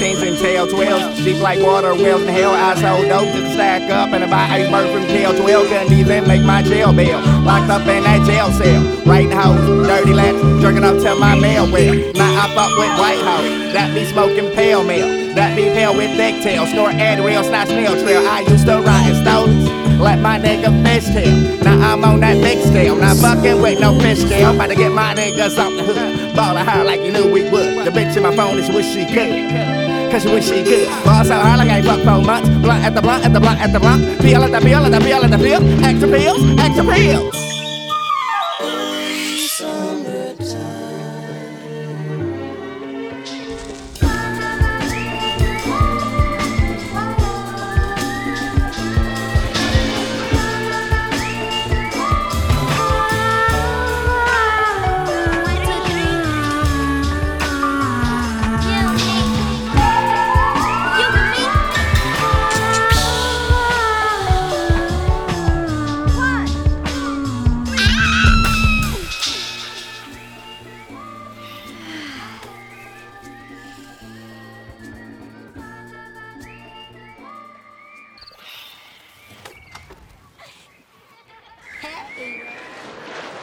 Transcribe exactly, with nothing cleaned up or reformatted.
thirteens and tail twelves. Deep like water wells in hell. I sold dope just to stack up and buy a bird from tail twelve. Couldn't even make my jail bail. Locked up in that jail cell. Writing hoes, dirty laps, jerking up to my mail well. Now I fuck with White House. That be smoking pale mail. That be pale with thick tail. Snort Adderall, snot snail trail. I used to ride in stones. Let my nigga fishtail. Now I'm on that big scale. Not fucking with no fishtail. About to get my niggas off the hood. Ballin' hard like you knew we would. The bitch in my phone is wish she could. Cause she wish she could. Ball so hard like I ain't fucked for months. Blunt at the blunt, at the blunt, at the blunt. Peel at the peel, at the peel, at the peel. Extra pills, extra pills.